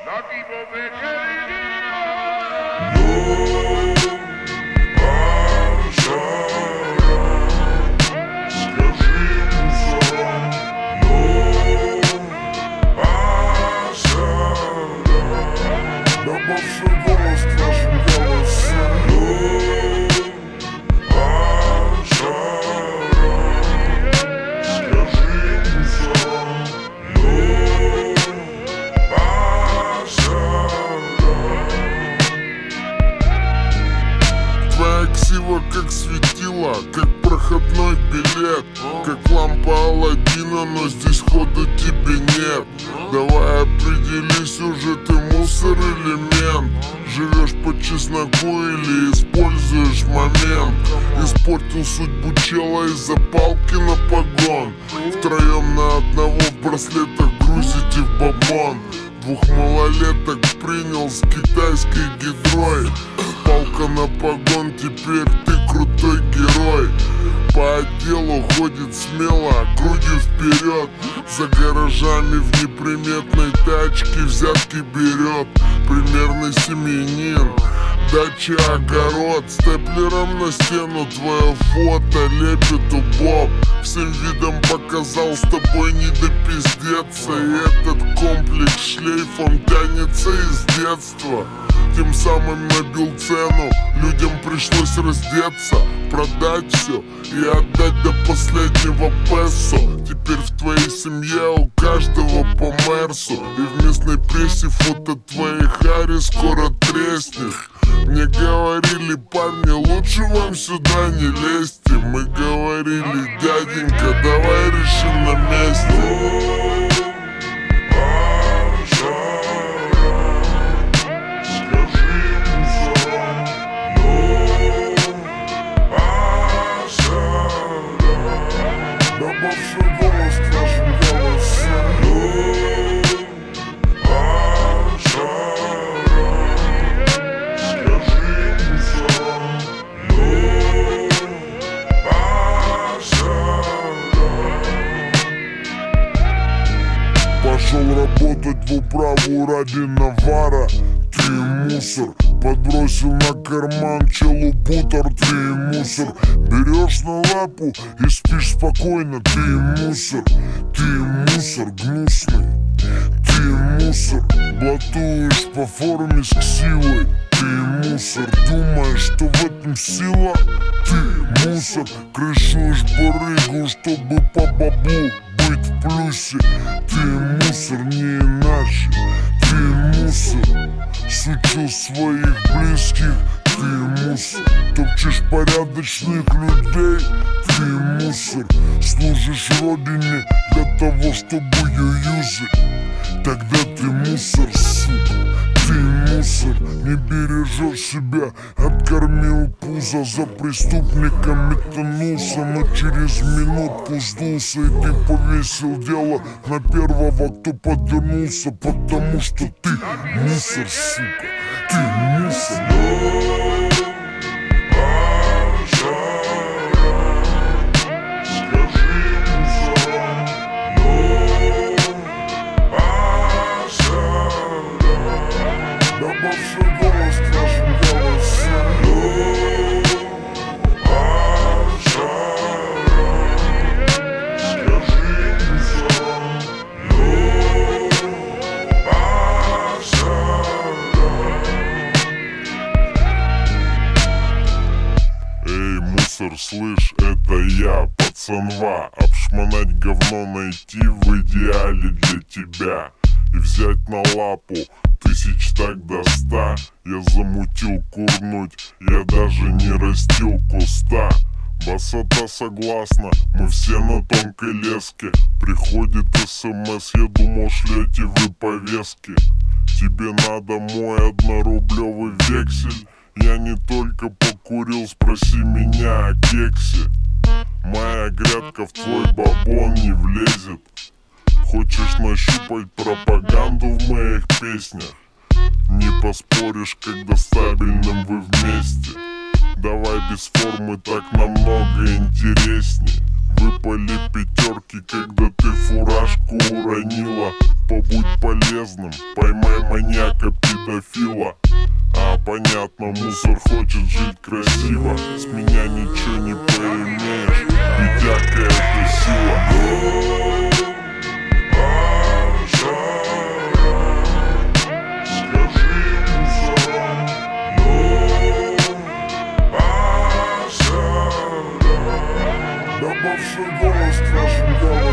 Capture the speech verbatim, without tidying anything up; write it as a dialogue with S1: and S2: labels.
S1: Как светило, как проходной билет, как лампа Аладдина, но здесь хода тебе нет. Давай определись уже, ты мусор или мент. Живешь по чесноку или используешь момент. Испортил судьбу чела из-за палки на погон. Втроем на одного в браслетах грузите в бабон. Двух малолеток принял с китайской гидрой. Палка на погон, теперь ты крутой герой. По отделу ходит смело, грудью вперед. За гаражами в неприметной тачке взятки берет. Примерный семьянин, дача, огород. Степлером на стену твое фото лепит убоб. Всем видом показал, с тобой не допиздеться. И этот комплекс шлейфом тянется из детства. Тем самым набил цену, людям пришлось раздеться, продать все и отдать до последнего песо. Теперь в твоей семье у каждого по мерсу. И в местной прессе фото твоей Хари скоро треснет. Мне говорили, парни, лучше вам сюда не лезьте. Мы говорили, дяденька, давай решим на месте. Пошел работать в управу ради навара. Ты мусор, подбросил на карман челу бутер. Ты мусор, берешь на лапу и спишь спокойно. Ты мусор, ты мусор гнусный. Ты мусор, блатуешь по форме с ксивой. Ты мусор, думаешь, что в этом сила? Ты мусор, крышуешь барыгу, чтобы по баблу быть в плюсе. Ты мусор, не иначе. Ты мусор, сучил своих близких. Ты мусор, топчешь порядочных людей. Ты мусор, служишь родине для того, чтобы ее юзать. Тогда ты мусор, сука. Ты мусор, не бережешь себя. Откормил пузо, за преступником метанулся. Но через минутку сдулся, и ты повесил дело на первого, кто подвернулся. Потому что ты мусор, сука. Ты мусор. Слышь, это я, пацанва. Обшмонать говно найти в идеале для тебя. И взять на лапу тысяч так до ста. Я замутил курнуть, я даже не растил куста. Басота согласна, мы все на тонкой леске. Приходит смс, я думал, шлете вы повестки. Тебе надо мой однорублевый вексель. Я не только покурил, спроси меня о кексе. Моя грядка в твой бабон не влезет. Хочешь нащупать пропаганду в моих песнях? Не поспоришь, когда стабильным вы вместе. Давай без формы, так намного интересней. выпали пятерки, когда ты фуражку уронила. Побудь полезным, поймай маньяка педофила. А понятно, мусор хочет жить красиво. С меня ничего не поимеешь, ведяка это сила. Добавь свой голос к нашим голосам.